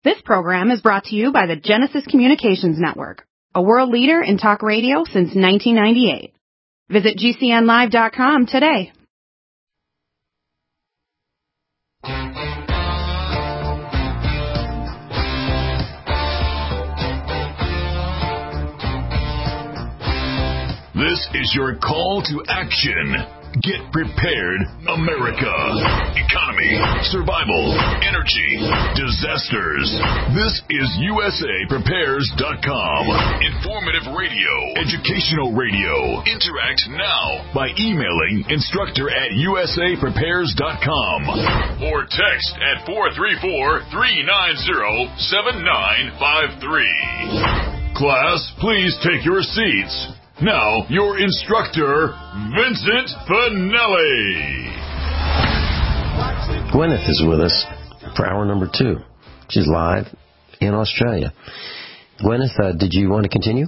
This program is brought to you by the Genesis Communications Network, a world leader in talk radio since 1998. Visit GCNlive.com today. This is your call to action. Get prepared, America. Economy, survival, energy, disasters. This is USAPrepares.com. Informative radio, educational radio. Interact now by emailing instructor@USAPrepares.com or text at 434-390-7953. Class, please take your seats. Now, your instructor, Vincent Finelli. Gwyneth is with us for hour number 2. She's live in Australia. Gwyneth, did you want to continue?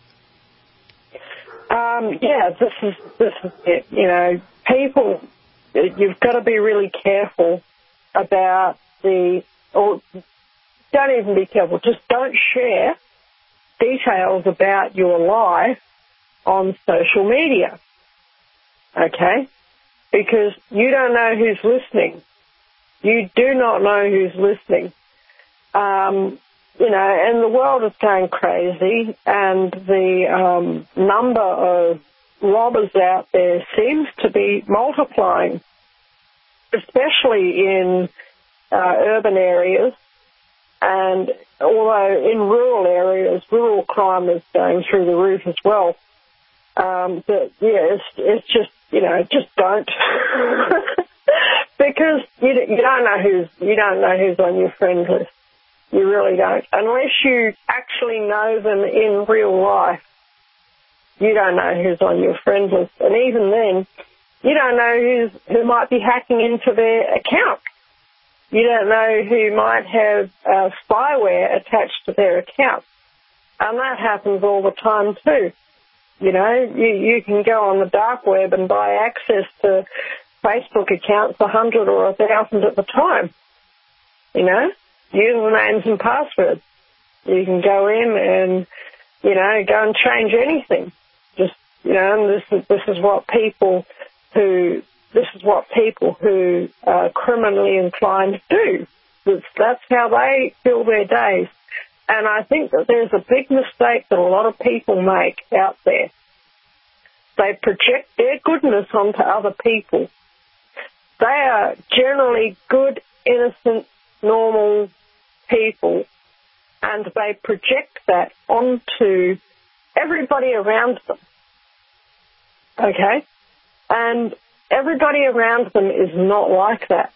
Yeah, this is it. You know, people, you've got to be really careful about don't even be careful, just don't share details about your life on social media, okay? Because you don't know who's listening. You do not know who's listening. You know, and the world is going crazy, and the number of robbers out there seems to be multiplying, especially in urban areas. And although in rural areas, rural crime is going through the roof as well. But yeah, it's just, you know, just don't, because you don't know who's on your friend list. You really don't, unless you actually know them in real life. You don't know who's on your friend list, and even then, you don't know who might be hacking into their account. You don't know who might have spyware attached to their account, and that happens all the time too. You know, you can go on the dark web and buy access to Facebook accounts, 100 or 1,000 at the time. You know, usernames and passwords. You can go in and, you know, go and change anything. Just, you know, and this is what people who are criminally inclined do. That's how they fill their days. And I think that there's a big mistake that a lot of people make out there. They project their goodness onto other people. They are generally good, innocent, normal people, and they project that onto everybody around them. Okay? And everybody around them is not like that.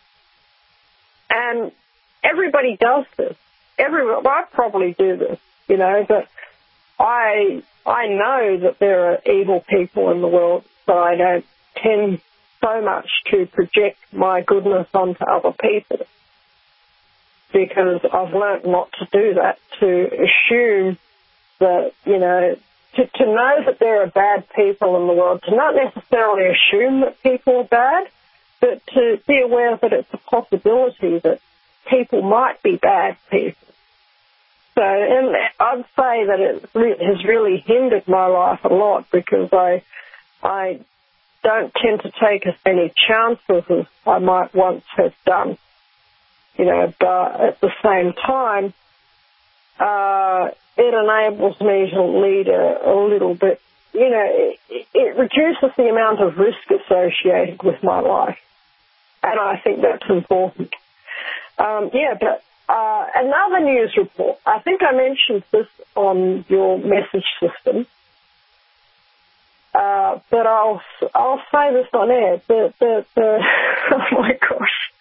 And everybody does this. I probably do this, you know, but I know that there are evil people in the world, so I don't tend so much to project my goodness onto other people, because I've learnt not to do that, to assume that, you know, to know that there are bad people in the world, to not necessarily assume that people are bad, but to be aware that it's a possibility that people might be bad people. So, and I'd say that it has really hindered my life a lot, because I don't tend to take as many chances as I might once have done. You know, but at the same time, it enables me to lead a little bit, you know, it reduces the amount of risk associated with my life. And I think that's important. Another news report. I think I mentioned this on your message system, but I'll say this on air. Oh my gosh.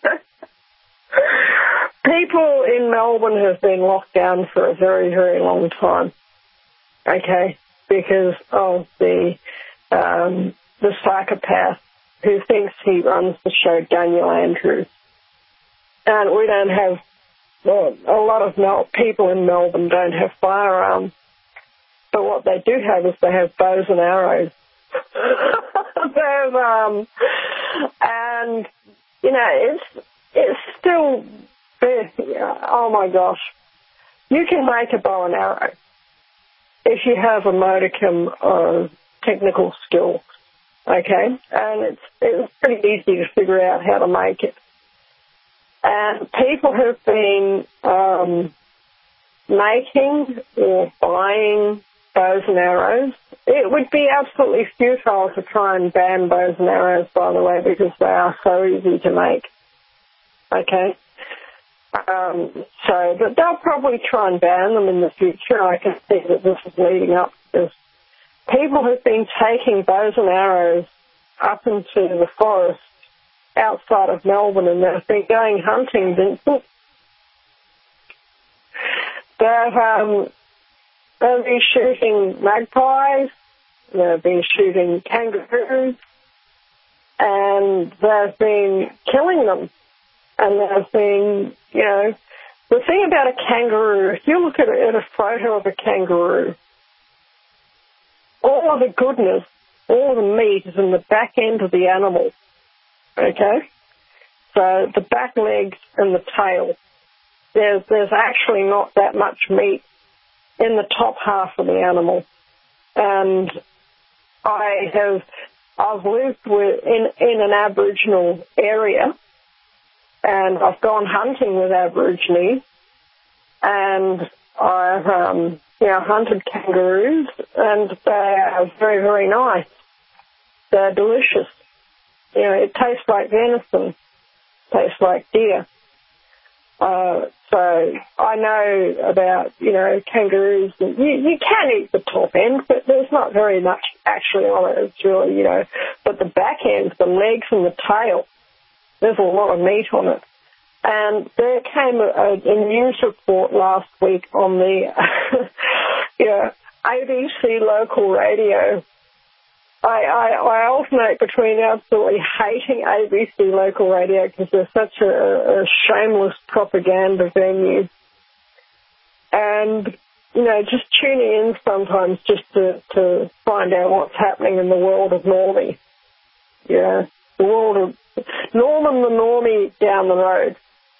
People in Melbourne have been locked down for a very, very long time, okay, because of the psychopath who thinks he runs the show, Daniel Andrews. And we don't have, well, a lot of people in Melbourne don't have firearms, but what they do have is they have bows and arrows. And, you know, it's still oh my gosh, you can make a bow and arrow if you have a modicum of technical skill, okay? And it's pretty easy to figure out how to make it. And people have been making or buying bows and arrows. It would be absolutely futile to try and ban bows and arrows, by the way, because they are so easy to make, okay? But they'll probably try and ban them in the future. I can see that this is leading up to this. People have been taking bows and arrows up into the forest outside of Melbourne, and they've been going hunting, Vincent. They've been shooting magpies, they've been shooting kangaroos, and they've been killing them. And they've been, the thing about a kangaroo, if you look at a photo of a kangaroo, all of the goodness, all of the meat is in the back end of the animal, okay? So the back legs and the tail, there's actually not that much meat in the top half of the animal. And I've lived in an Aboriginal area, and I've gone hunting with Aborigines, and I've hunted kangaroos, and they are very, very nice. They're delicious. It tastes like venison, tastes like deer. So I know about, kangaroos. You can eat the top end, but there's not very much actually on it. It's really, but the back end, the legs and the tail, there's a lot of meat on it. And there came a news report last week on the, ABC local radio. I alternate between absolutely hating ABC local radio because they're such a shameless propaganda venue. And, just tuning in sometimes just to find out what's happening in the world of Normie. The world of Norman the Normie down the road.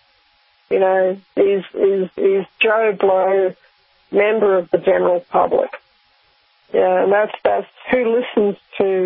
Is Joe Blow, member of the general public. Yeah, and that's who listens to,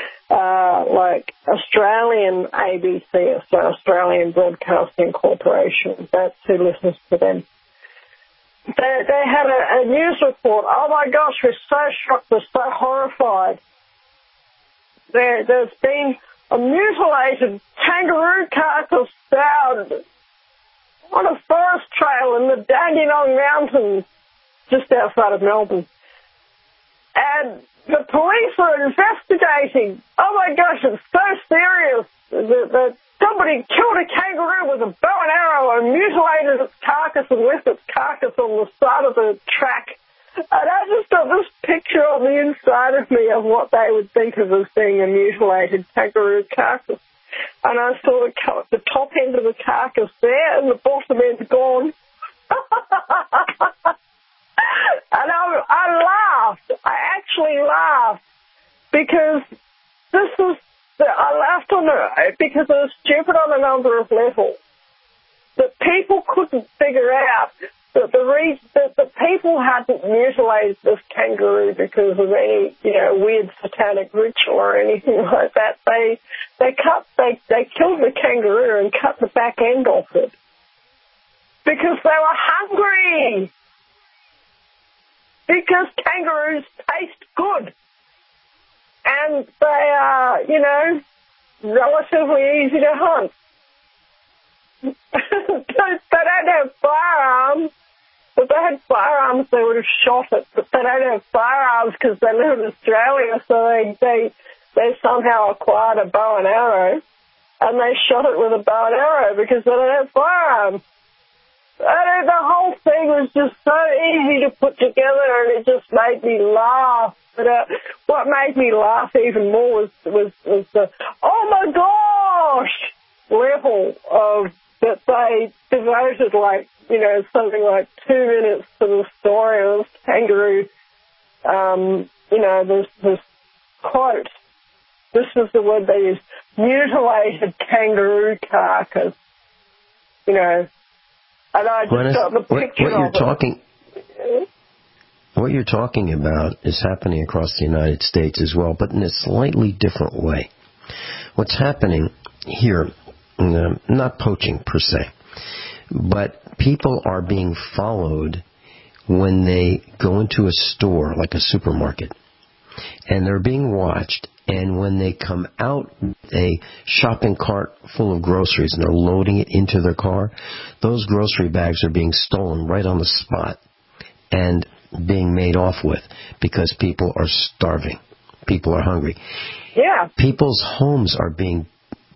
Australian ABC, so Australian Broadcasting Corporation. That's who listens to them. They had a news report. Oh, my gosh, we're so shocked, we're so horrified. There's been a mutilated kangaroo carcass found on a forest trail in the Dandenong Mountains just outside of Melbourne. And the police are investigating. Oh, my gosh, it's so serious that somebody killed a kangaroo with a bow and arrow and mutilated its carcass and left its carcass on the side of the track. And I just got this picture on the inside of me of what they would think of as being a mutilated kangaroo carcass. And I saw the top end of the carcass there and the bottom end's gone. And I laughed. I actually laughed because I laughed because it was stupid on a number of levels. That people couldn't figure out that the people hadn't mutilated this kangaroo because of any, weird satanic ritual or anything like that. They killed the kangaroo and cut the back end off it because they were hungry. Because kangaroos taste good. And they are, relatively easy to hunt. They don't have firearms. If they had firearms, they would have shot it. But they don't have firearms because they live in Australia, so they somehow acquired a bow and arrow, and they shot it with a bow and arrow because they don't have firearms. The whole thing was just so easy to put together, and it just made me laugh. But what made me laugh even more was the oh my gosh level of that they devoted something like 2 minutes to the story of this kangaroo. This quote. This was the word they used: mutilated kangaroo carcass. And I just got the picture What you're talking about is happening across the United States as well, but in a slightly different way. What's happening here, not poaching per se, but people are being followed when they go into a store, like a supermarket, and they're being watched, and when they come out with a shopping cart full of groceries and they're loading it into their car, those grocery bags are being stolen right on the spot and being made off with because people are starving. People are hungry. Yeah. People's homes are being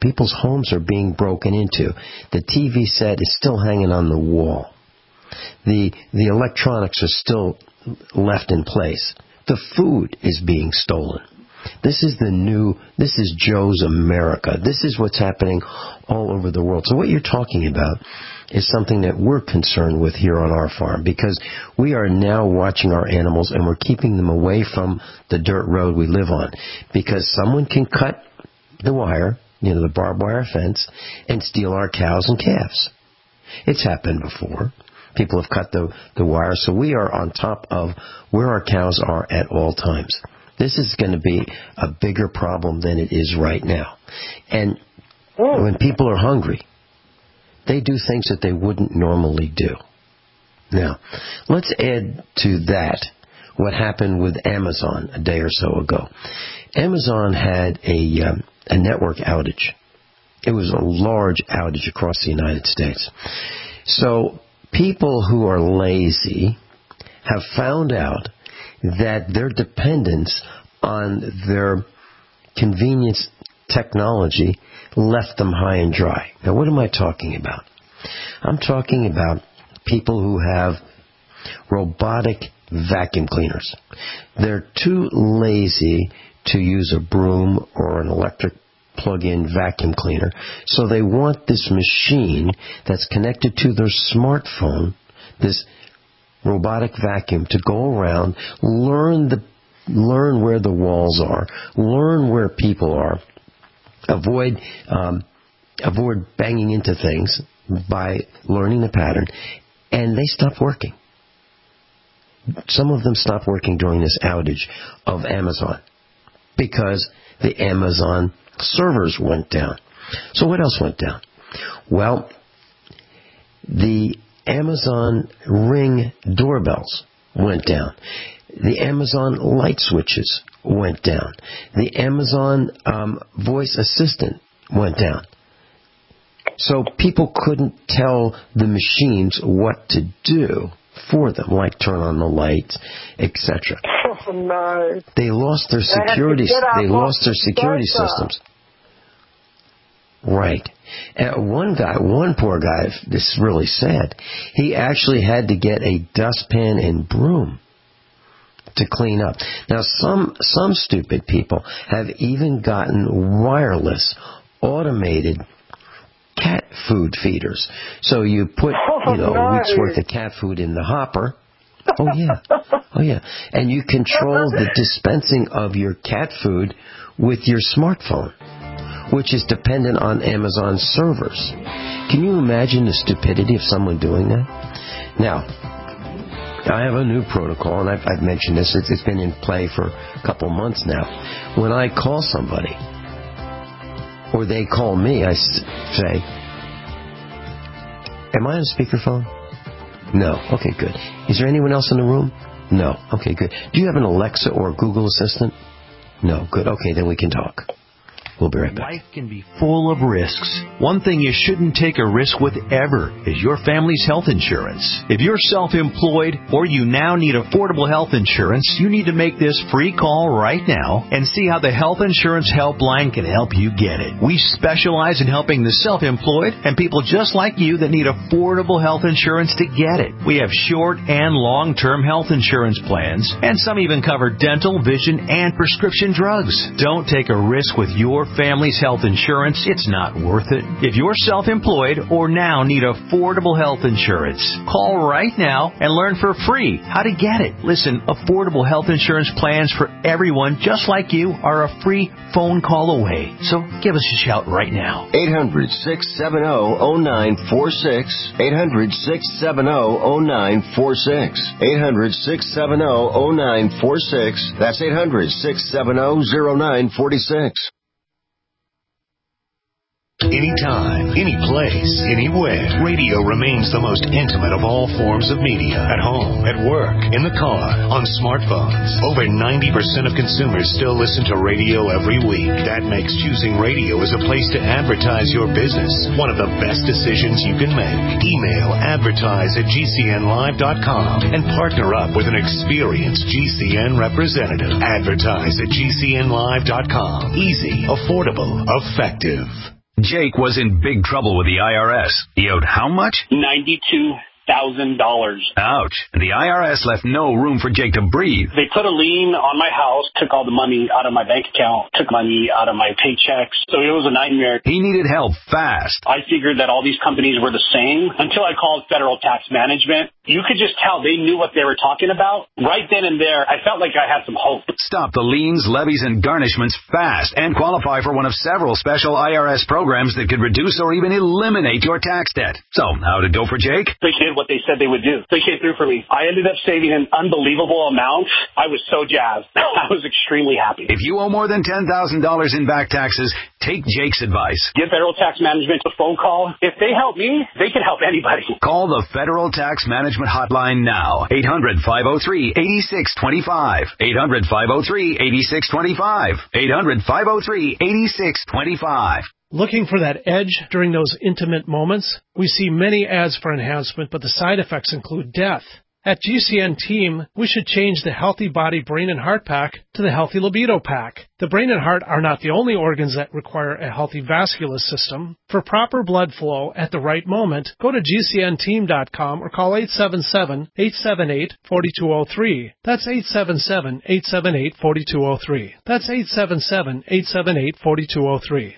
broken into. The TV set is still hanging on the wall. The electronics are still left in place. The food is being stolen. This is Joe's America. This is what's happening all over the world. So what you're talking about is something that we're concerned with here on our farm, because we are now watching our animals and we're keeping them away from the dirt road we live on, because someone can cut the wire, the barbed wire fence, and steal our cows and calves. It's happened before. People have cut the wire, so we are on top of where our cows are at all times. This is going to be a bigger problem than it is right now. And when people are hungry, they do things that they wouldn't normally do. Now, let's add to that what happened with Amazon a day or so ago. Amazon had a network outage. It was a large outage across the United States. So people who are lazy have found out that their dependence on their convenience technology left them high and dry. Now, what am I talking about? I'm talking about people who have robotic vacuum cleaners. They're too lazy to use a broom or an electric plug-in vacuum cleaner, so they want this machine that's connected to their smartphone, this robotic vacuum, to go around, learn where the walls are, learn where people are, avoid banging into things by learning the pattern, and they stop working. Some of them stopped working during this outage of Amazon because the Amazon servers went down. So what else went down? Well, the Amazon Ring doorbells went down. The Amazon light switches went down. The Amazon voice assistant went down. So people couldn't tell the machines what to do for them, like turn on the lights, etc. Oh, no. They lost their security. They lost their security systems. Right. One poor guy, this is really sad, he actually had to get a dustpan and broom to clean up. Now, some stupid people have even gotten wireless, automated cat food feeders. So you put, a week's worth of cat food in the hopper. Oh, yeah. And you control the dispensing of your cat food with your smartphone, which is dependent on Amazon servers. Can you imagine the stupidity of someone doing that? Now, I have a new protocol, and I've mentioned this. It's been in play for a couple months now. When I call somebody, or they call me, I say, am I on speakerphone? No. Okay, good. Is there anyone else in the room? No. Okay, good. Do you have an Alexa or Google Assistant? No. Good. Okay, then we can talk. We'll be right back. Life can be full of risks. One thing you shouldn't take a risk with ever is your family's health insurance. If you're self-employed or you now need affordable health insurance, you need to make this free call right now and see how the Health Insurance Helpline can help you get it. We specialize in helping the self-employed and people just like you that need affordable health insurance to get it. We have short and long-term health insurance plans, and some even cover dental, vision, and prescription drugs. Don't take a risk with your family's health insurance, it's not worth it. If you're self-employed or now need affordable health insurance, call right now and learn for free how to get it. Listen, affordable health insurance plans for everyone just like you are a free phone call away. So give us a shout right now. 800-670-0946. 800-670-0946. 800-670-0946. That's 800-670-0946. Anytime, any place, anywhere, radio remains the most intimate of all forms of media. At home, at work, in the car, on smartphones. Over 90% of consumers still listen to radio every week. That makes choosing radio as a place to advertise your business one of the best decisions you can make. Email advertise@gcnlive.com and partner up with an experienced GCN representative. Advertise at gcnlive.com. Easy, affordable, effective. Jake was in big trouble with the IRS. He owed how much? $92,000. Ouch. And the IRS left no room for Jake to breathe. They put a lien on my house, took all the money out of my bank account, took money out of my paychecks. So it was a nightmare. He needed help fast. I figured that all these companies were the same until I called Federal Tax Management. You could just tell they knew what they were talking about. Right then and there, I felt like I had some hope. Stop the liens, levies, and garnishments fast and qualify for one of several special IRS programs that could reduce or even eliminate your tax debt. So, how'd it go for Jake? They did what they said they would do. They came through for me. I ended up saving an unbelievable amount. I was so jazzed. I was extremely happy. If you owe more than $10,000 in back taxes, take Jake's advice. Give Federal Tax Management a phone call. If they help me, they can help anybody. Call the Federal Tax Management Hotline now. 800-503-8625. 800-503-8625. 800-503-8625. Looking for that edge during those intimate moments? We see many ads for enhancement, but the side effects include death. At GCN Team, we should change the Healthy Body, Brain, and Heart Pack to the Healthy Libido Pack. The brain and heart are not the only organs that require a healthy vascular system. For proper blood flow at the right moment, go to GCNteam.com or call 877-878-4203. That's 877-878-4203. That's 877-878-4203.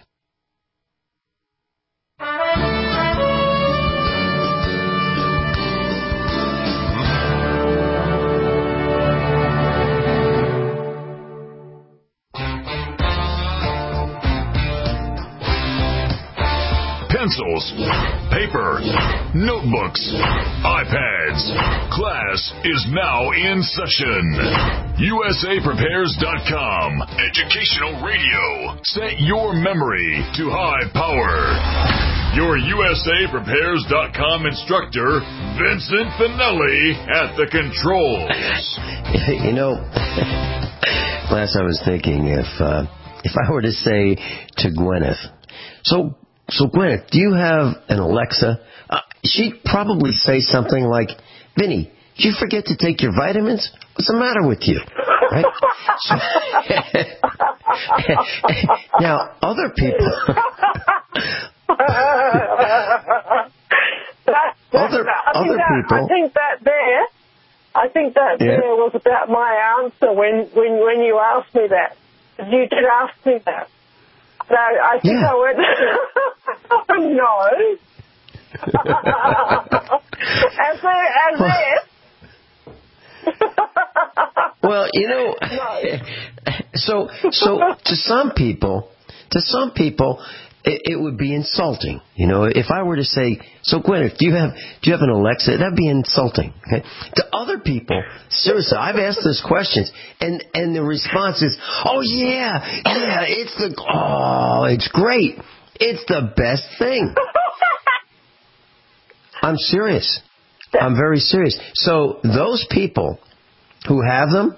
Pencils, paper, notebooks, iPads. Class is now in session. USAPrepares.com. Educational radio. Set your memory to high power. Your USAPrepares.com instructor, Vincent Finelli, at the controls. You know, last I was thinking if I were to say to Gwyneth, so Gwyneth, do you have an Alexa? She'd probably say something like, Vinny, did you forget to take your vitamins? What's the matter with you? Right? Now, other people... other people... I think that there was about my answer when you asked me that. You did ask me that. So I think I went, no. as if. Well, you know, so to some people, it would be insulting. You know, if I were to say, so Gwyneth, do you have an Alexa? That'd be insulting. Okay? To other people, seriously, I've asked those questions, and the response is, oh yeah, it's great. It's the best thing. I'm serious. I'm very serious. So those people who have them,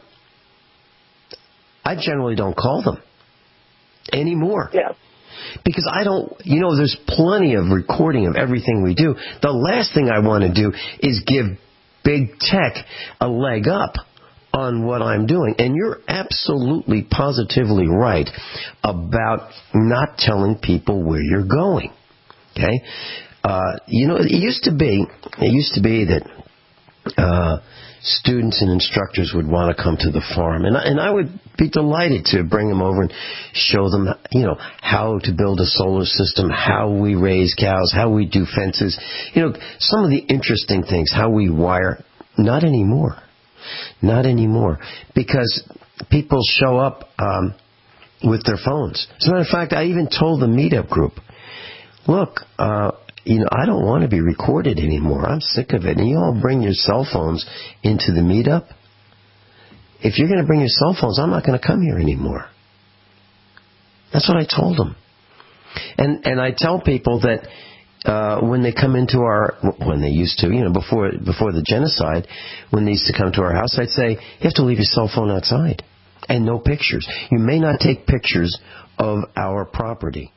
I generally don't call them anymore. Yeah. Because I don't, there's plenty of recording of everything we do. The last thing I want to do is give big tech a leg up on what I'm doing. And you're absolutely, positively right about not telling people where you're going. Okay? It used to be that students and instructors would want to come to the farm. And I would be delighted to bring them over and show them, how to build a solar system, how we raise cows, how we do fences, some of the interesting things, how we wire. Not anymore. Not anymore. Because people show up with their phones. As a matter of fact, I even told the meetup group, look, I don't want to be recorded anymore. I'm sick of it. And you all bring your cell phones into the meetup. If you're going to bring your cell phones, I'm not going to come here anymore. That's what I told them. And I tell people that when they come into when they used to, before the genocide, when they used to come to our house, I'd say, you have to leave your cell phone outside. And no pictures. You may not take pictures of our property.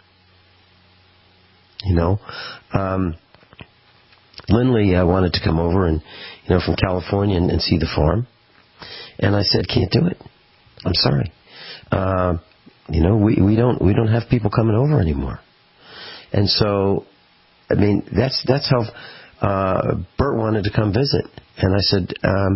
Lindley wanted to come over and, from California and see the farm. And I said, can't do it. I'm sorry. We don't have people coming over anymore. And so, that's how, Bert wanted to come visit. And I said,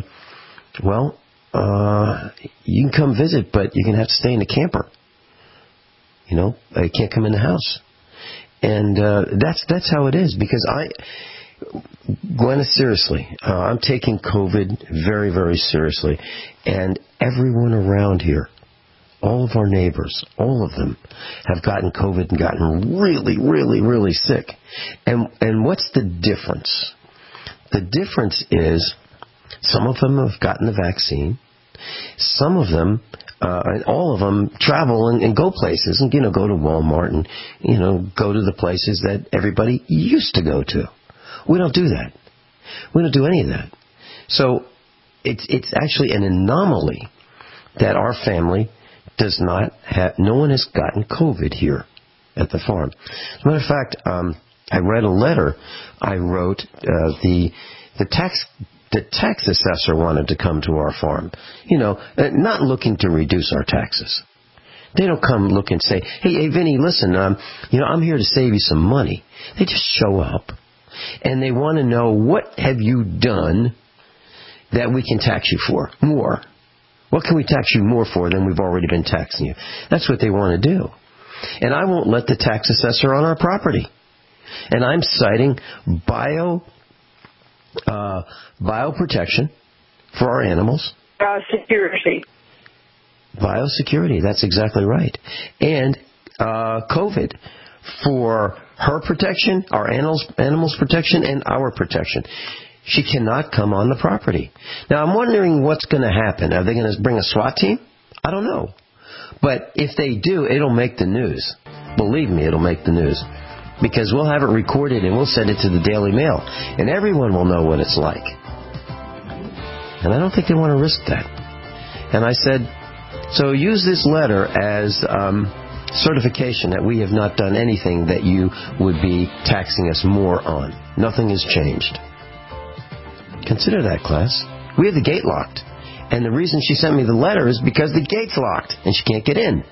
you can come visit, but you're going to have to stay in the camper. You can't come in the house. And that's how it is, because Glenna, seriously, I'm taking COVID very, very seriously. And everyone around here, all of our neighbors, all of them have gotten COVID and gotten really, really, really sick. And what's the difference? The difference is some of them have gotten the vaccine. Some of them, and all of them, travel and go places and, go to Walmart and, go to the places that everybody used to go to. We don't do that. We don't do any of that. So it's actually an anomaly that our family does not have, no one has gotten COVID here at the farm. As a matter of fact, I read a letter I wrote, the tax assessor wanted to come to our farm, not looking to reduce our taxes. They don't come look and say, hey, Vinny, listen, I'm here to save you some money. They just show up, and they want to know, what have you done that we can tax you for more? What can we tax you more for than we've already been taxing you? That's what they want to do. And I won't let the tax assessor on our property. And I'm citing bioprotection for our animals. Biosecurity. Biosecurity, that's exactly right. And COVID for her protection, our animals' protection, and our protection. She cannot come on the property. Now, I'm wondering what's going to happen. Are they going to bring a SWAT team? I don't know. But if they do, it'll make the news. Believe me, it'll make the news. Because we'll have it recorded and we'll send it to the Daily Mail. And everyone will know what it's like. And I don't think they want to risk that. And I said, so use this letter as certification that we have not done anything that you would be taxing us more on. Nothing has changed. Consider that, class. We have the gate locked. And the reason she sent me the letter is because the gate's locked and she can't get in.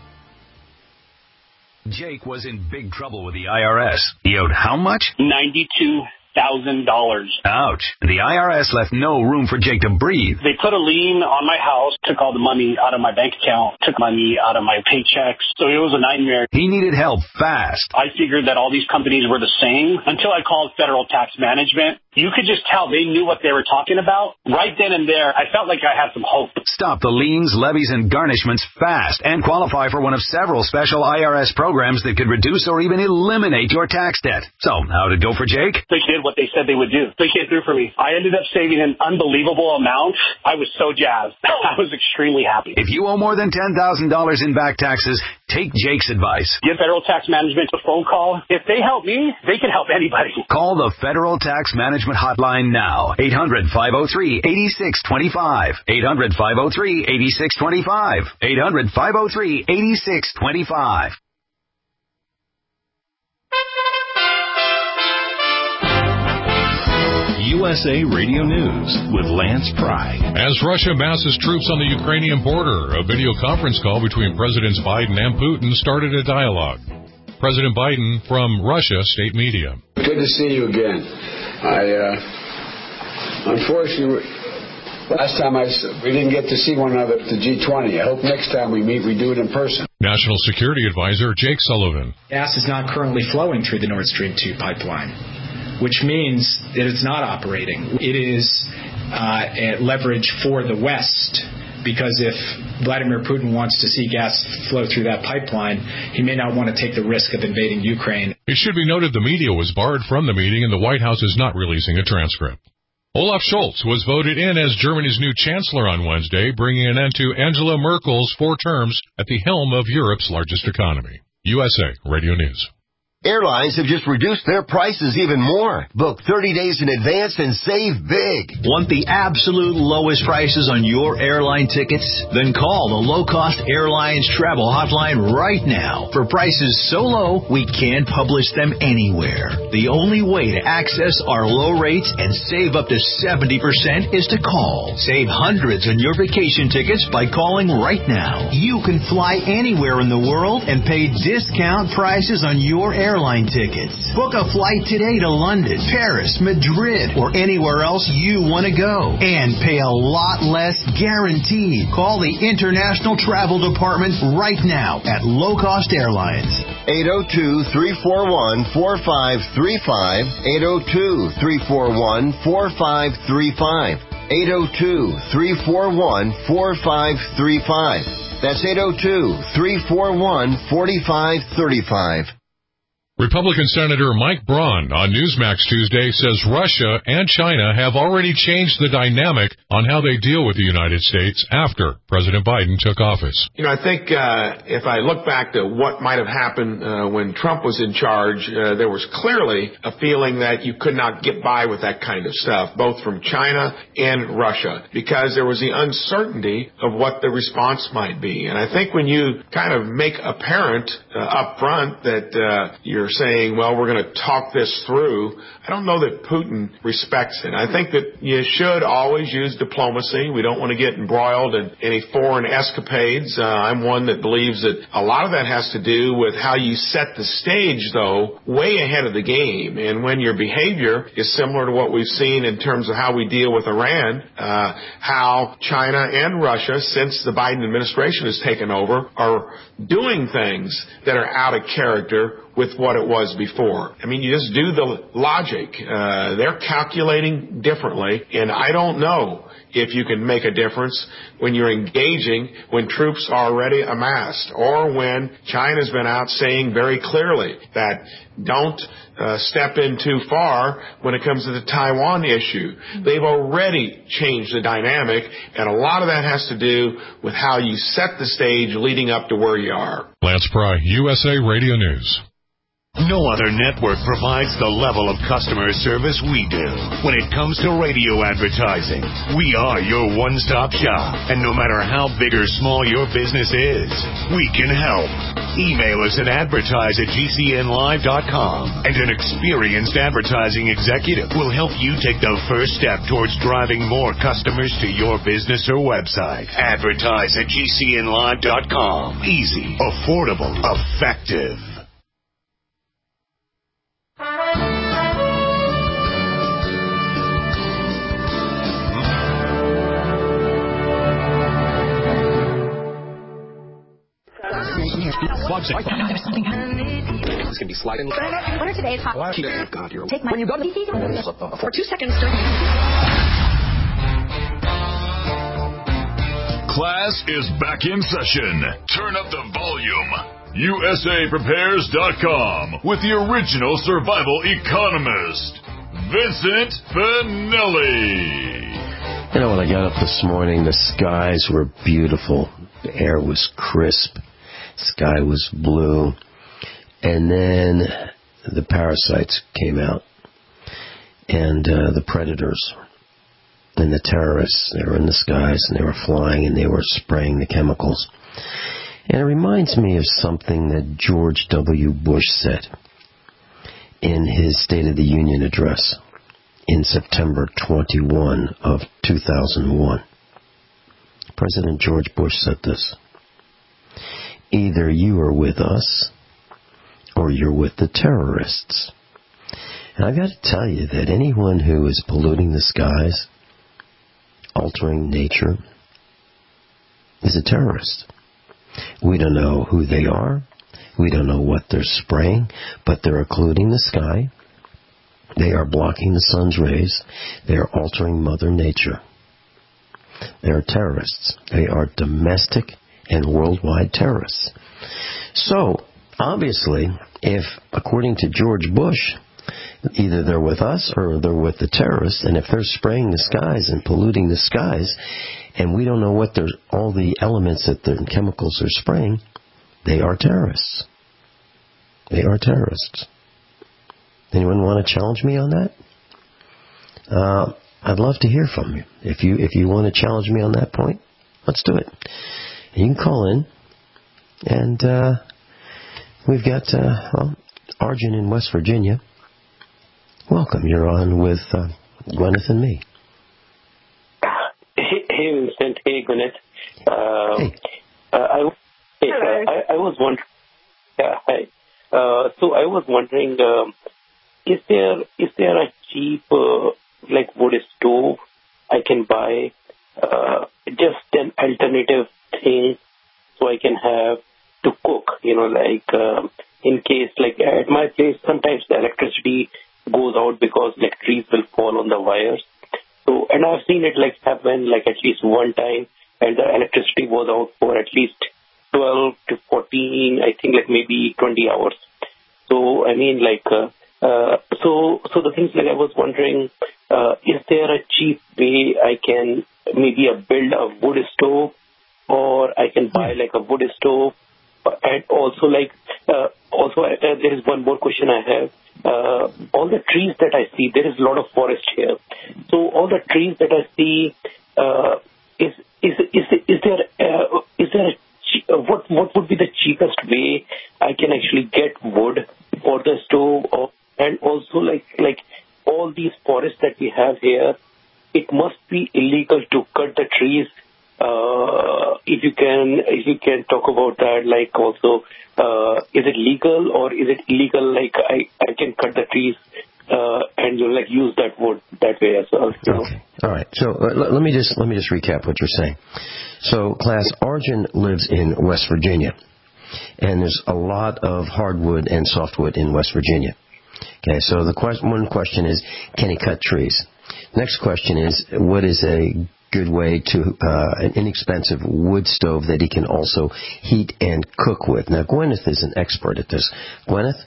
Jake was in big trouble with the IRS. He owed how much? $92,000. Ouch. The IRS left no room for Jake to breathe. They put a lien on my house, took all the money out of my bank account, took money out of my paychecks. So it was a nightmare. He needed help fast. I figured that all these companies were the same until I called Federal Tax Management. You could just tell they knew what they were talking about. Right then and there, I felt like I had some hope. Stop the liens, levies, and garnishments fast and qualify for one of several special IRS programs that could reduce or even eliminate your tax debt. So, how'd it go for Jake? They did what they said they would do. They came through for me. I ended up saving an unbelievable amount. I was so jazzed. I was extremely happy. If you owe more than $10,000 in back taxes, take Jake's advice. Give Federal Tax Management a phone call. If they help me, they can help anybody. Call the Federal Tax Management Hotline now. 800-503-8625. 800-503-8625. 800-503-8625. USA Radio News with Lance Pry. As Russia masses troops on the Ukrainian border, a video conference call between Presidents Biden and Putin started a dialogue. President Biden from Russia State Media. Good to see you again. Unfortunately, Last time we didn't get to see one another at the G20. I hope next time we meet, we do it in person. National Security Advisor Jake Sullivan. Gas is not currently flowing through the Nord Stream 2 pipeline, which means that it's not operating. It is leverage for the West, because if Vladimir Putin wants to see gas flow through that pipeline, he may not want to take the risk of invading Ukraine. It should be noted the media was barred from the meeting, and the White House is not releasing a transcript. Olaf Scholz was voted in as Germany's new chancellor on Wednesday, bringing an end to Angela Merkel's 4 terms at the helm of Europe's largest economy. USA Radio News. Airlines have just reduced their prices even more. Book 30 days in advance and save big. Want the absolute lowest prices on your airline tickets? Then call the Low Cost Airlines Travel Hotline right now. For prices so low, we can't publish them anywhere. The only way to access our low rates and save up to 70% is to call. Save hundreds on your vacation tickets by calling right now. You can fly anywhere in the world and pay discount prices on your airline tickets. Book a flight today to London, Paris, Madrid, or anywhere else you want to go. And pay a lot less guaranteed. Call the International Travel Department right now at Low Cost Airlines. 802-341-4535. 802-341-4535. 802-341-4535. That's 802-341-4535. Republican Senator Mike Braun on Newsmax Tuesday says Russia and China have already changed the dynamic on how they deal with the United States after President Biden took office. I think if I look back to what might have happened when Trump was in charge, there was clearly a feeling that you could not get by with that kind of stuff, both from China and Russia, because there was the uncertainty of what the response might be. And I think when you kind of make apparent up front that you're saying, well, we're going to talk this through, I don't know that Putin respects it. I think that you should always use diplomacy. We don't want to get embroiled in any foreign escapades. I'm one that believes that a lot of that has to do with how you set the stage, though, way ahead of the game. And when your behavior is similar to what we've seen in terms of how we deal with Iran, how China and Russia, since the Biden administration has taken over, are doing things that are out of character with what it was before. I mean, you just do the logic. They're calculating differently, and I don't know if you can make a difference when you're engaging when troops are already amassed, or when China's been out saying very clearly that don't step in too far when it comes to the Taiwan issue. They've already changed the dynamic, and a lot of that has to do with how you set the stage leading up to where you are. Lance Pry, USA Radio News. No other network provides the level of customer service we do. When it comes to radio advertising, we are your one-stop shop. And no matter how big or small your business is, we can help. Email us at advertise@gcnlive.com, and an experienced advertising executive will help you take the first step towards driving more customers to your business or website. Advertise@gcnlive.com. Easy, affordable, effective. It's going to be sliding. What are today's hot? God, you're take my. When you go to the for 2 seconds. Class is back in session. Turn up the volume. USAPrepares.com with the original survival economist, Vincent Finelli. You know, when I got up this morning, the skies were beautiful. The air was crisp. Sky was blue. And then the parasites came out. And the predators and the terrorists, they were in the skies and they were flying and they were spraying the chemicals. And it reminds me of something that George W. Bush said in his State of the Union address in September 21 of 2001. President George Bush said this: either you are with us or you're with the terrorists. And I've got to tell you that anyone who is polluting the skies altering nature is a terrorist. We don't know who they are. We don't know what they're spraying, but they're occluding the sky. They are blocking the sun's rays. They are altering Mother Nature. They are terrorists. They are domestic and worldwide terrorists. So, obviously, if, according to George Bush, either they're with us or they're with the terrorists, and if they're spraying the skies and polluting the skies, and we don't know what all the elements that the chemicals are spraying, they are terrorists. They are terrorists. Anyone want to challenge me on that? I'd love to hear from you. If you want to challenge me on that point, let's do it. You can call in, and we've got Arjun in West Virginia. Welcome. You're on with Gwyneth and me. Hey, Vincent. Hey, Gwyneth. Hey. I was wondering. Hi. So I was wondering, is there a cheap wood stove I can buy? Just an alternative thing so I can have to cook. In case at my place sometimes the electricity goes out because trees will fall on the wires. So, and I've seen it happen at least one time, and the electricity was out for at least 12 to 14, I think maybe 20 hours. So, I mean so the things I was wondering, is there a cheap way I can maybe build a wood stove, or I can buy a wood stove? And also there is one more question I have. All the trees that I see, there is a lot of forest here. So all the trees that I see, what would be the cheapest way I can actually get wood for the stove? And also all these forests that we have here, it must be illegal to cut the trees. If you can talk about that, also, is it legal or is it illegal? I can cut the trees and use that wood that way as well. Okay. All right. So let me just recap what you're saying. So, class, Arjun lives in West Virginia, and there's a lot of hardwood and softwood in West Virginia. Okay. So one question is, can he cut trees? Next question is, what is a good way to an inexpensive wood stove that he can also heat and cook with? Now, Gwyneth is an expert at this. Gwyneth?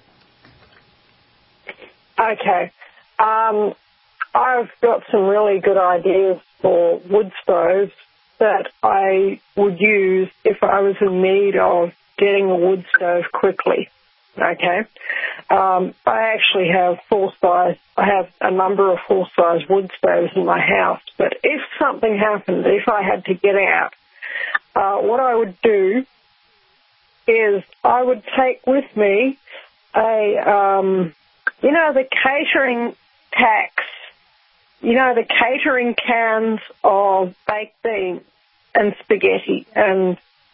Okay. I've got some really good ideas for wood stoves that I would use if I was in need of getting a wood stove quickly. Okay. I actually have I have a number of full-size wood stoves in my house, but if something happened, if I had to get out, what I would do is I would take with me the catering packs, the catering cans of baked beans and spaghetti and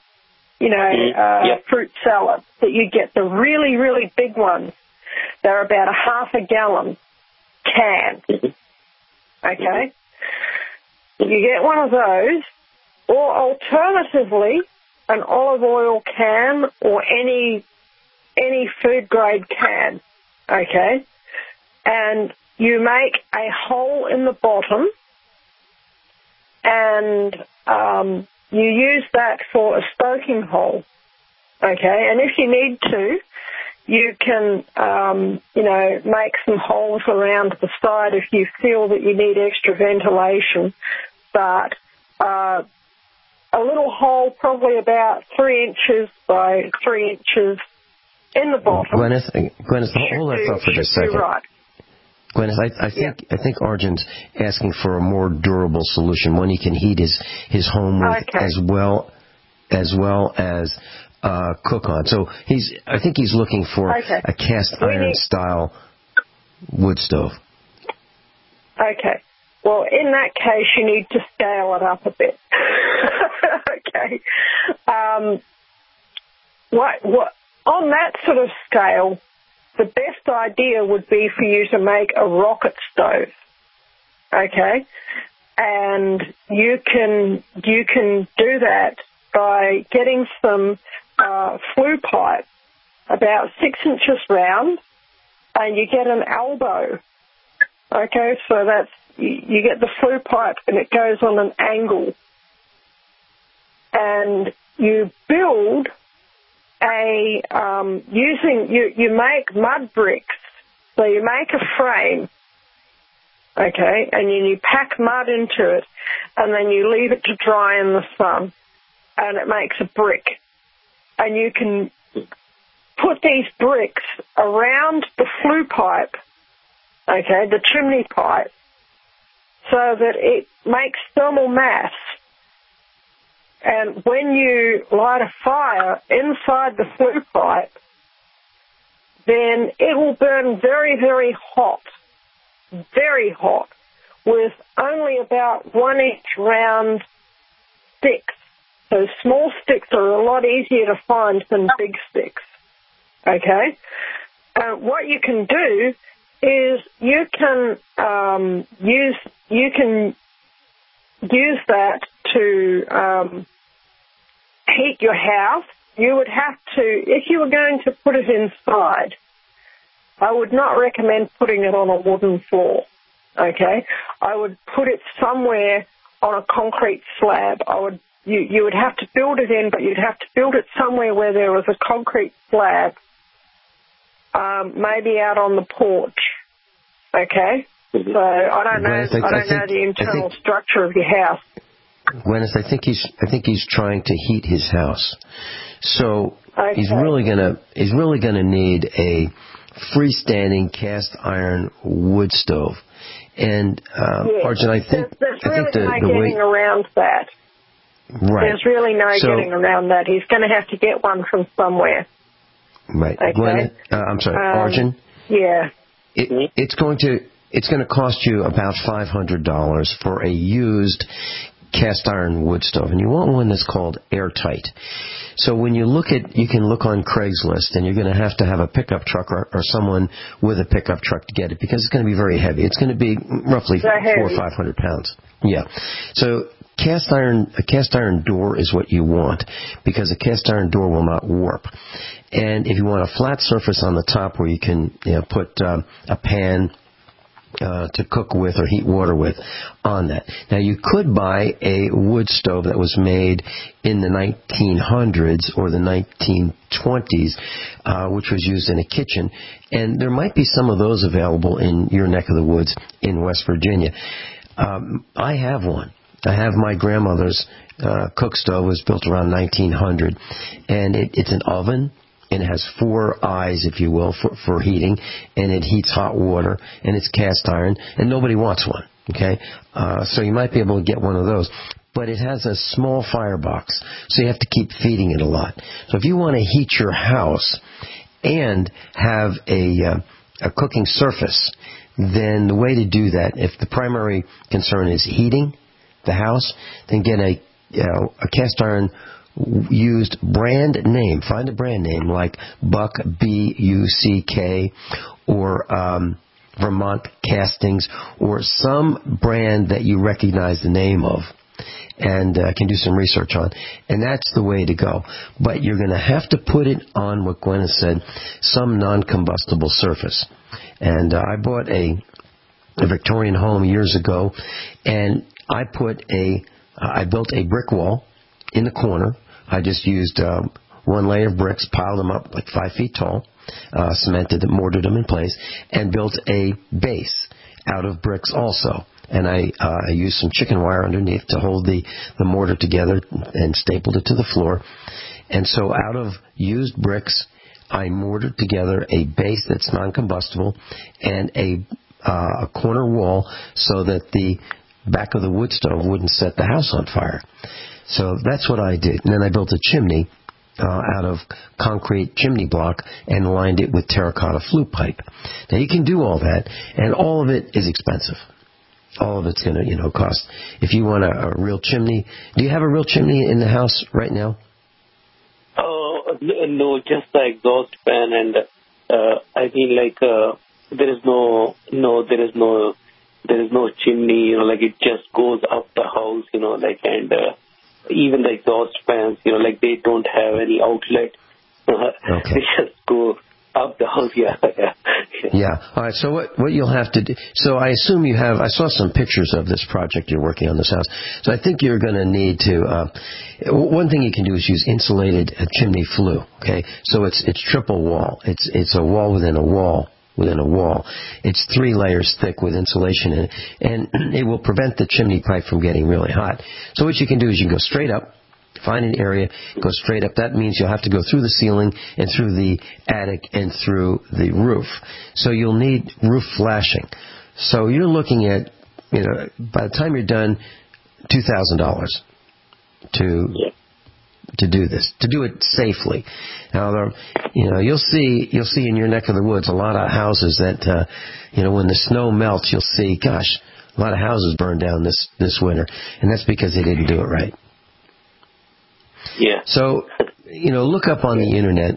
fruit salad that you get, the really, really big ones. They're about a half a gallon can. Okay? You get one of those, or alternatively, an olive oil can or any food grade can. Okay? And you make a hole in the bottom, and you use that for a stoking hole, okay? And if you need to, you can, make some holes around the side if you feel that you need extra ventilation. But a little hole, probably about 3 inches by 3 inches in the bottom. Gwyneth, hold that thought for just a second. Right. Gwyneth, I think Arjun's asking for a more durable solution, one he can heat his home with, as well as cook on. So I think he's looking for a cast iron style wood stove. Okay. Well, in that case, you need to scale it up a bit. Okay. On that sort of scale, the best idea would be for you to make a rocket stove. Okay? And you can do that by getting some flue pipe about 6 inches round, and you get an elbow. Okay, so that's you get the flue pipe, and it goes on an angle, and you build a you make mud bricks. So you make a frame, okay, and then you pack mud into it, and then you leave it to dry in the sun, and it makes a brick. And you can put these bricks around the flue pipe, okay, the chimney pipe, so that it makes thermal mass. And when you light a fire inside the flue pipe, then it will burn very, very hot, with only about 1 inch round sticks. So small sticks are a lot easier to find than big sticks. Okay? What you can do is you can use that to heat your house. You would have to, if you were going to put it inside, I would not recommend putting it on a wooden floor, okay? I would put it somewhere on a concrete slab. You would have to build it in, but you'd have to build it somewhere where there was a concrete slab, maybe out on the porch, okay? So I don't know the internal structure of your house. Gweneth, I think he's trying to heat his house. So he's really gonna need a freestanding cast iron wood stove. And Arjun, I think there's really the no getting around that. Right. There's really no getting around that. He's going to have to get one from somewhere. Right. Okay. Glenn, I'm sorry, Arjun. Yeah. It's going to cost you about $500 for a used cast iron wood stove, and you want one that's called airtight. So when you can look on Craigslist, and you're going to have a pickup truck or someone with a pickup truck to get it, because it's going to be very heavy. It's going to be roughly 400 or 500 pounds. Yeah. So a cast iron door is what you want, because a cast iron door will not warp. And if you want a flat surface on the top where you can put a pan to cook with or heat water with on that. Now, you could buy a wood stove that was made in the 1900s or the 1920s, which was used in a kitchen, and there might be some of those available in your neck of the woods in West Virginia. I have one. I have my grandmother's cook stove. It was built around 1900, and it's an oven. And it has 4 eyes, if you will, for heating, and it heats hot water, and it's cast iron, and nobody wants one, okay? So you might be able to get one of those. But it has a small firebox, so you have to keep feeding it a lot. So if you want to heat your house and have a cooking surface, then the way to do that, if the primary concern is heating the house, then get a cast iron used brand name. Find a brand name like Buck, B-U-C-K, or Vermont Castings, or some brand that you recognize the name of and can do some research on. And that's the way to go. But you're going to have to put it on, what Gwen has said, some non-combustible surface. And I bought a Victorian home years ago, and I built a brick wall in the corner. I just used 1 layer of bricks, piled them up like 5 feet tall, cemented them, mortared them in place, and built a base out of bricks also. And I used some chicken wire underneath to hold the mortar together and stapled it to the floor. And so out of used bricks, I mortared together a base that's non-combustible and a corner wall so that the back of the wood stove wouldn't set the house on fire. So that's what I did. And then I built a chimney out of concrete chimney block and lined it with terracotta flue pipe. Now, you can do all that, and all of it is expensive. All of it's going to, cost. If you want a real chimney, do you have a real chimney in the house right now? No, just the exhaust fan, and I mean, there is no there is no chimney, like it just goes up the house, and even the exhaust fans, like they don't have any outlet. Okay. They just go up the house, Yeah. All right. So what you'll have to do? So I assume you have. I saw some pictures of this project you're working on, this house. So I think you're going to need to. One thing you can do is use insulated chimney flue. Okay. So it's triple wall. It's a wall within a wall within a wall. It's 3 layers thick with insulation in it, and it will prevent the chimney pipe from getting really hot. So what you can do is you can go straight up. Find an area, go straight up. That means you'll have to go through the ceiling and through the attic and through the roof. So you'll need roof flashing. So you're looking at, by the time you're done, $2,000 to do this, to do it safely. Now, you'll see in your neck of the woods a lot of houses that, when the snow melts, you'll see, gosh, a lot of houses burned down this winter, and that's because they didn't do it right. Yeah. So, look up on the internet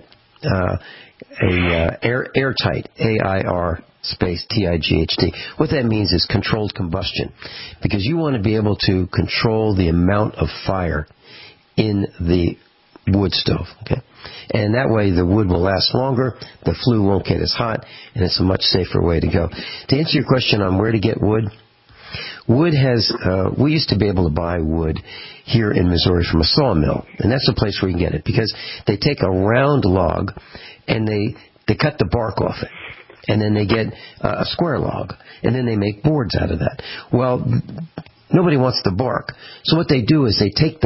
airtight, AIR space TIGHT. What that means is controlled combustion, because you want to be able to control the amount of fire in the wood stove. Okay, and that way the wood will last longer, the flue won't get as hot, and it's a much safer way to go. To answer your question on where to get wood. Wood we used to be able to buy wood here in Missouri from a sawmill, and that's the place where you can get it, because they take a round log and they cut the bark off it, and then they get a square log, and then they make boards out of that. Well, nobody wants the bark, so what they do is they take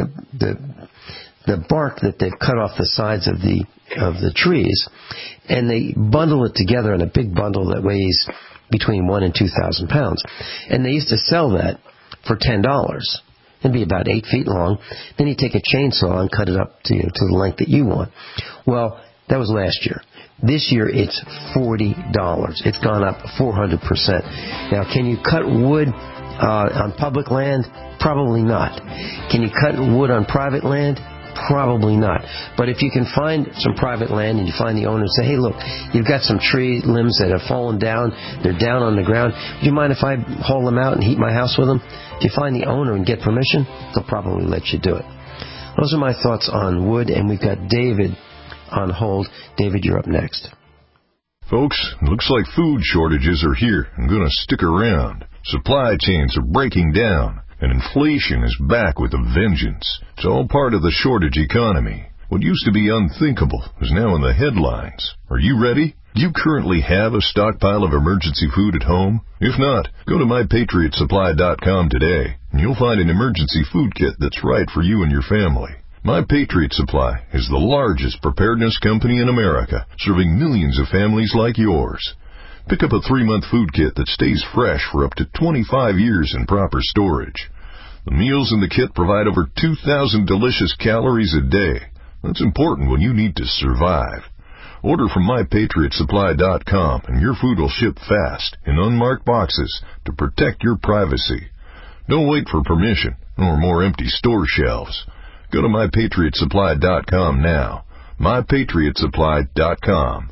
the bark that they've cut off the sides of the trees, and they bundle it together in a big bundle that weighs between 1,000 and 2,000 pounds. And they used to sell that for $10. It'd be about 8 feet long. Then you take a chainsaw and cut it up to the length that you want. Well, that was last year. This year it's $40. It's gone up 400%. Now, can you cut wood on public land? Probably not. Can you cut wood on private land? Probably not. But if you can find some private land and you find the owner and say, hey, look, you've got some tree limbs that have fallen down, they're down on the ground, do you mind if I haul them out and heat my house with them? If you find the owner and get permission, they'll probably let you do it. Those are my thoughts on wood, and we've got David on hold. David, you're up next. Folks, it looks like food shortages are here and going to stick around. Supply chains are breaking down. And inflation is back with a vengeance. It's all part of the shortage economy. What used to be unthinkable is now in the headlines. Are you ready? Do you currently have a stockpile of emergency food at home? If not, go to MyPatriotSupply.com today, and you'll find an emergency food kit that's right for you and your family. My Patriot Supply is the largest preparedness company in America, serving millions of families like yours. Pick up a 3-month food kit that stays fresh for up to 25 years in proper storage. The meals in the kit provide over 2,000 delicious calories a day. That's important when you need to survive. Order from MyPatriotSupply.com and your food will ship fast in unmarked boxes to protect your privacy. Don't wait for permission or more empty store shelves. Go to MyPatriotSupply.com now. MyPatriotSupply.com.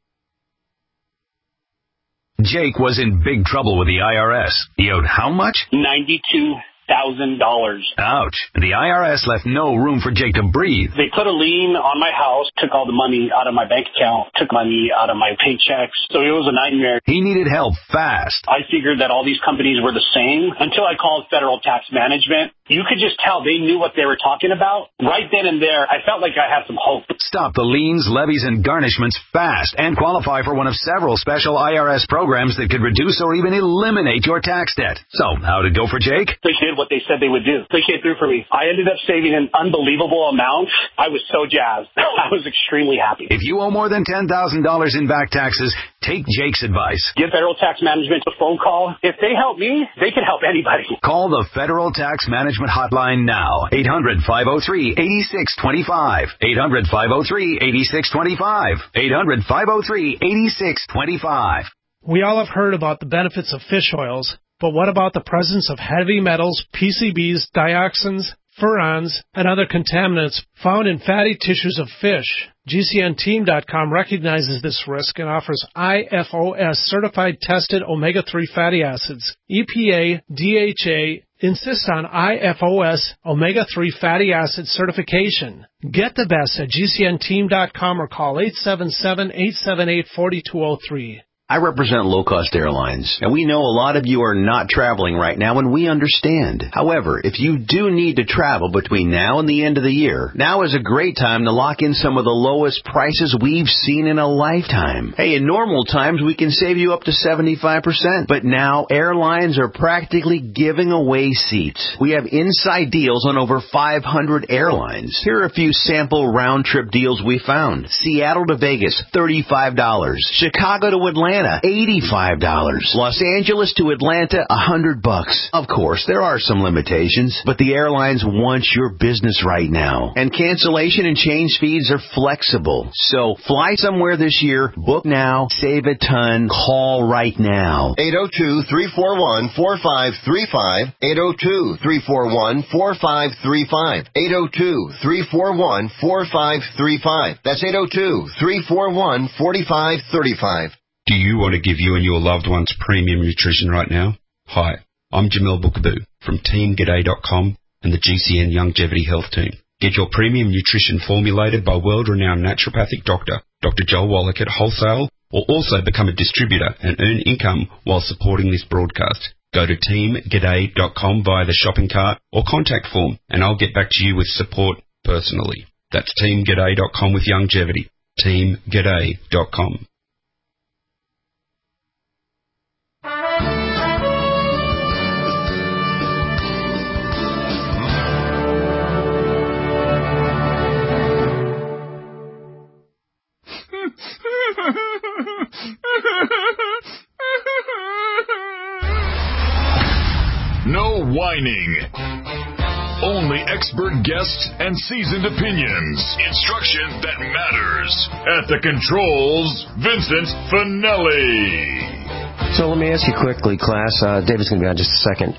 Jake was in big trouble with the IRS. He owed how much? $92,000. Ouch. The IRS left no room for Jake to breathe. They put a lien on my house, took all the money out of my bank account, took money out of my paychecks. So it was a nightmare. He needed help fast. I figured that all these companies were the same until I called Federal Tax Management. You could just tell they knew what they were talking about. Right then and there, I felt like I had some hope. Stop the liens, levies, and garnishments fast and qualify for one of several special IRS programs that could reduce or even eliminate your tax debt. So, how'd it go for Jake? They did what they said they would do. They came through for me. I ended up saving an unbelievable amount. I was so jazzed. I was extremely happy. If you owe more than $10,000 in back taxes, take Jake's advice. Give Federal Tax Management a phone call. If they help me, they can help anybody. Call the Federal Tax Management Hotline now. 800-503-8625. 800-503-8625. 800-503-8625. We all have heard about the benefits of fish oils, but what about the presence of heavy metals, PCBs, dioxins, furans, and other contaminants found in fatty tissues of fish? GCNteam.com recognizes this risk and offers IFOS certified tested omega-3 fatty acids. EPA, DHA, insist on IFOS omega-3 fatty acid certification. Get the best at GCNteam.com or call 877-878-4203. I represent low-cost airlines, and we know a lot of you are not traveling right now, and we understand. However, if you do need to travel between now and the end of the year, now is a great time to lock in some of the lowest prices we've seen in a lifetime. Hey, in normal times, we can save you up to 75%, but now airlines are practically giving away seats. We have inside deals on over 500 airlines. Here are a few sample round-trip deals we found. Seattle to Vegas, $35. Chicago to Atlanta, $85. Los Angeles to Atlanta, $100. Of course, there are some limitations, but the airlines want your business right now. And cancellation and change fees are flexible. So fly somewhere this year, book now, save a ton, call right now. 802-341-4535. 802-341-4535. 802-341-4535. That's 802-341-4535. Do you want to give you and your loved ones premium nutrition right now? Hi, I'm Jamel Bookaboo from TeamGaday.com and the GCN Longevity Health Team. Get your premium nutrition formulated by world-renowned naturopathic doctor, Dr. Joel Wallach at Wholesale, or also become a distributor and earn income while supporting this broadcast. Go to TeamGaday.com via the shopping cart or contact form, and I'll get back to you with support personally. That's TeamGaday.com with longevity. TeamGaday.com. No whining. Only expert guests and seasoned opinions. Instruction that matters. At the controls, Vincent Finelli. So let me ask you quickly, class. David's going to be on just a second.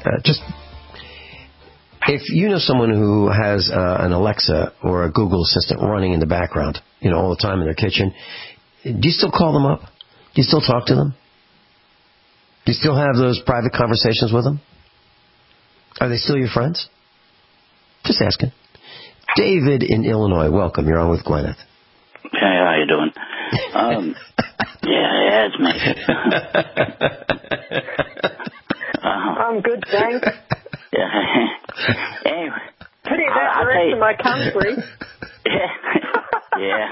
If you know someone who has an Alexa or a Google Assistant running in the background, all the time in their kitchen, do you still call them up? Do you still talk to them? Do you still have those private conversations with them? Are they still your friends? Just asking. David in Illinois, welcome. You're on with Gwyneth. Hey, how you doing? Yeah, it's me. I'm good, thanks. Anyway. Pretty about the rest of my country. Yeah.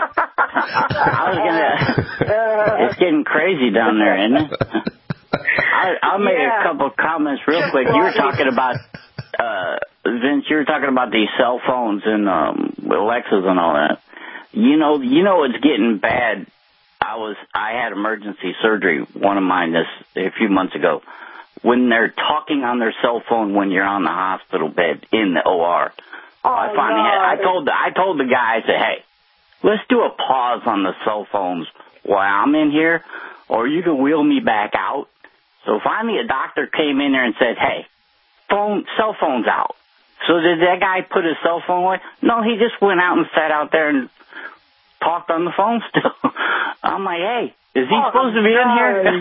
It's getting crazy down there, isn't it? I'll make a couple comments real quick. You were talking about, Vince, you were talking about these cell phones and Alexas and all that. You know it's getting bad. I had emergency surgery, one of mine a few months ago. When they're talking on their cell phone when you're on the hospital bed in the OR. I told the guy, I said, hey, let's do a pause on the cell phones while I'm in here, or you can wheel me back out. So finally a doctor came in there and said, hey, cell phone's out. So did that guy put his cell phone away? No, he just went out and sat out there and talked on the phone still. I'm like, hey, is he supposed to be in here?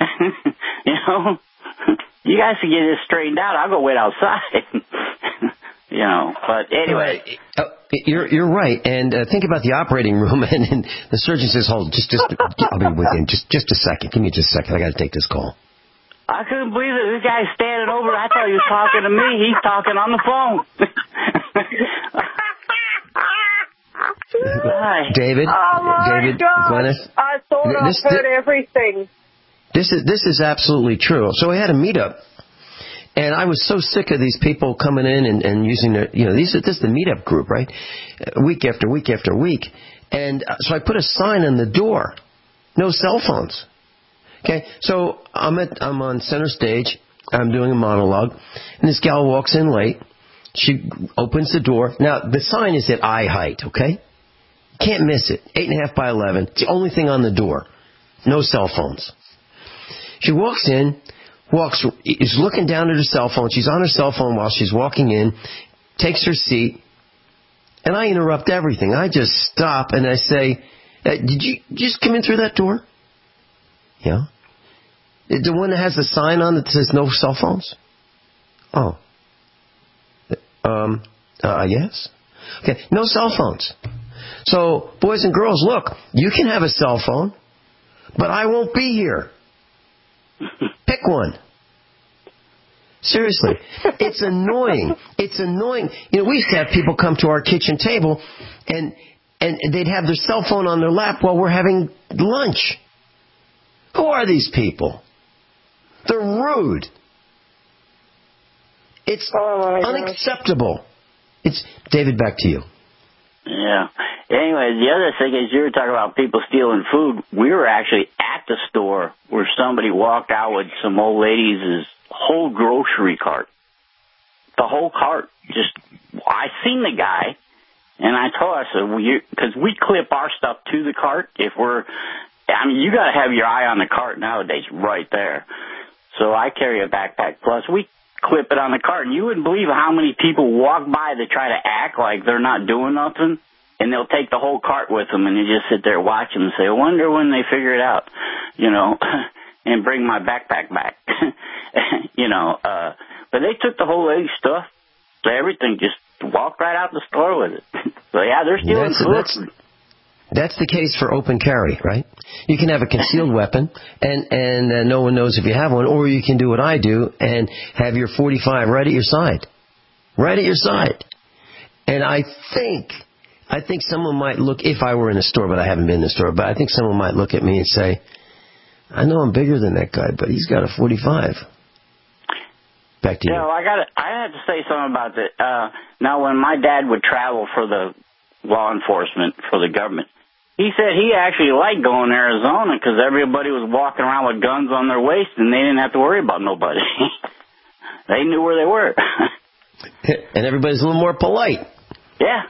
You guys can get this straightened out. I'll go wait outside. But anyway. You're right. And think about the operating room, and the surgeon says, hold, just I'll be with you in just a second. Give me just a second. I got to take this call. I couldn't believe it. This guy's standing over. I thought he was talking to me. He's talking on the phone. David, God. Gwyneth, I thought I heard everything. This is absolutely true. So I had a meetup, and I was so sick of these people coming in and using their, this is the meetup group, right? Week after week after week. And so I put a sign on the door, no cell phones. Okay, so I'm on center stage. I'm doing a monologue, and this gal walks in late. She opens the door. Now, the sign is at eye height, okay? Can't miss it. 8.5 by 11. It's the only thing on the door. No cell phones. She walks in, is looking down at her cell phone. She's on her cell phone while she's walking in, takes her seat, And I interrupt everything. I just stop and I say, did you just come in through that door? Yeah. The one that has the sign on that says no cell phones? Oh. Yes. Okay, no cell phones. So, boys and girls, look, you can have a cell phone, but I won't be here. Pick one. Seriously. It's annoying. It's annoying. You know, we used to have people come to our kitchen table and they'd have their cell phone on their lap while we're having lunch. Who are these people? They're rude. It's unacceptable. It's David, back to you. Yeah. Anyway, the other thing is you were talking about people stealing food. We were actually at the store where somebody walked out with some old lady's whole grocery cart. The whole cart. I seen the guy, and I told her, I said, because we clip our stuff to the cart you got to have your eye on the cart nowadays right there. So I carry a Backpack Plus. We clip it on the cart, and you wouldn't believe how many people walk by that try to act like they're not doing nothing, and they'll take the whole cart with them, and you just sit there watching and say, I wonder when they figure it out, and bring my backpack back. But they took the whole lady's stuff, so everything, just walked right out the store with it. So, yeah, they're stealing food. That's the case for open carry, right? You can have a concealed weapon, and no one knows if you have one, or you can do what I do and have your .45 right at your side. Right at your side. And I think someone might look, if I were in a store, but I haven't been in a store, but I think someone might look at me and say, I know I'm bigger than that guy, but he's got a .45. Back to you. Yeah, well, I had to say something about that. Now, when my dad would travel for the law enforcement, for the government, he said he actually liked going to Arizona because everybody was walking around with guns on their waist and they didn't have to worry about nobody. They knew where they were. And everybody's a little more polite. Yeah.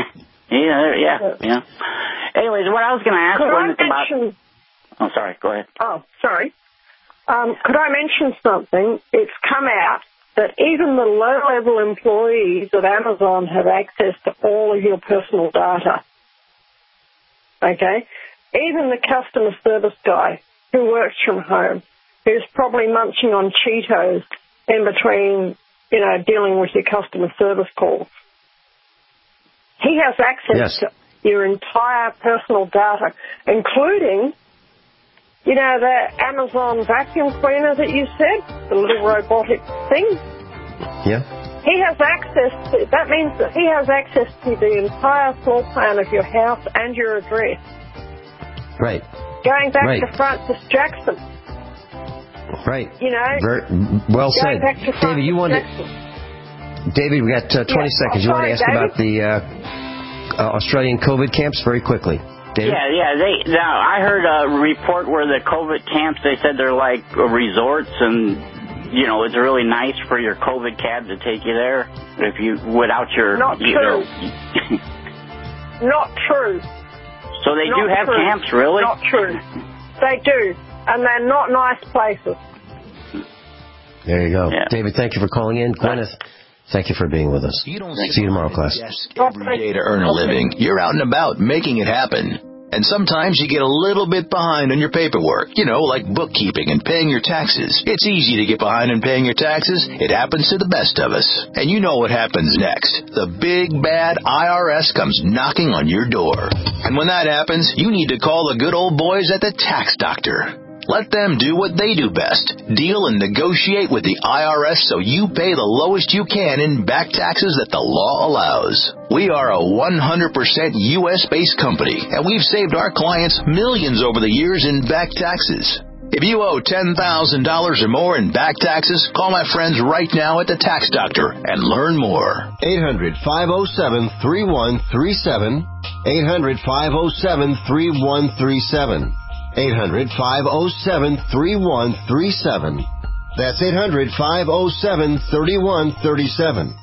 Yeah. Anyways, what I was going to ask was Oh, sorry. Go ahead. Oh, sorry. Could I mention something? It's come out that even the low-level employees of Amazon have access to all of your personal data. Okay? Even the customer service guy who works from home, who's probably munching on Cheetos in between, dealing with your customer service calls. He has access to your entire personal data, including, the Amazon vacuum cleaner that you said, the little robotic thing. Yeah. He has access that means that he has access to the entire floor plan of your house and your address. Right. Going back to Francis Jackson. Right. Well said. David, David, we got 20 seconds. You want to ask David? about the Australian COVID camps very quickly. David? Yeah. Now, I heard a report where the COVID camps, they said they're like resorts and it's really nice for your COVID cab to take you there if you without your. Not true. Not true. So they do have camps, really? Not true. They do, and they're not nice places. There you go, yeah. David. Thank you for calling in, Gwyneth. Thank you for being with us. See you tomorrow, class. Every day to earn a living, you're out and about making it happen. And sometimes you get a little bit behind on your paperwork, like bookkeeping and paying your taxes. It's easy to get behind in paying your taxes. It happens to the best of us. And you know what happens next. The big, bad IRS comes knocking on your door. And when that happens, you need to call the good old boys at the Tax Doctor. Let them do what they do best. Deal and negotiate with the IRS so you pay the lowest you can in back taxes that the law allows. We are a 100% U.S.-based company, and we've saved our clients millions over the years in back taxes. If you owe $10,000 or more in back taxes, call my friends right now at the Tax Doctor and learn more. 800-507-3137. 800-507-3137. 800-507-3137. That's 800-507-3137.